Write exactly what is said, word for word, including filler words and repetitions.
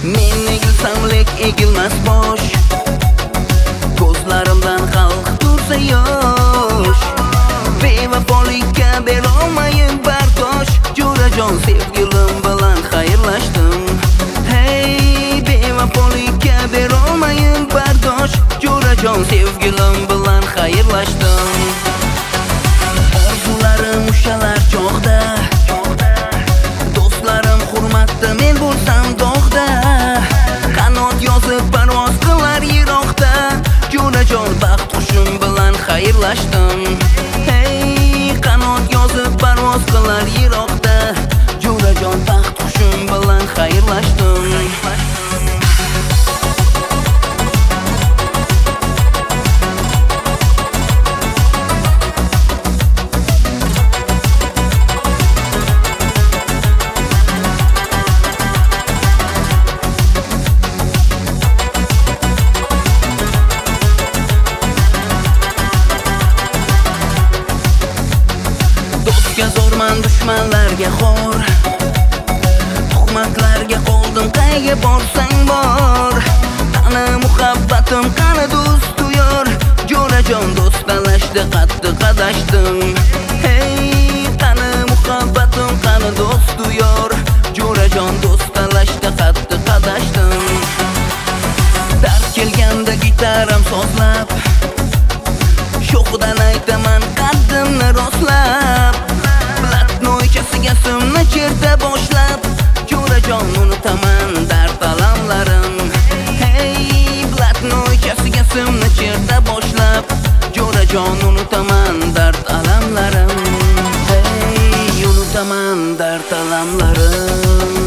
Men egilsam lek egilmas bosh, ko'zlarimdan xalq tursa yosh. Bevafolikka berolmayin bardosh, jo'rajon sevgilim bilan xayrlashdim. Hey, bevafolikka berolmayin bardosh, jo'rajon sevgilim bilan xayrlashdim. Orzularim ushalar chog'da, do'stlarim hurmatda, men bo'lsam dog'da. Qanot yozib parvoz qilar yiroqda, jo'rajon baxt qushim bilan xayrlashdim. Hey, qanot yozib parvoz qilar yiroqda, jo'rajon baxt qushim bilan xayrlashdim. Do'stga zo'rman, dushmanlarga xor, tuhmatlarga qoldim qayga borsang bor. Qani muhabbatim, qani do'stu yor, jo'rajon do'st talashdi, qattiq adashdim. Hey, qani muhabbatim, qani do'stu yor, jo'rajon do'st talashdi, qattiq adashdim. Dard kelganda gitaram sozlab, sho'xdan aytaman qaddimni rostlab. Blatnoychasiga simni cherta boshlab, jo'rajon unutaman dard alamlarim. Hey, blatnoychasiga simni cherta boshlab, jo'rajon unutaman dard alamlarim. Hey, unutaman dard alamlarim.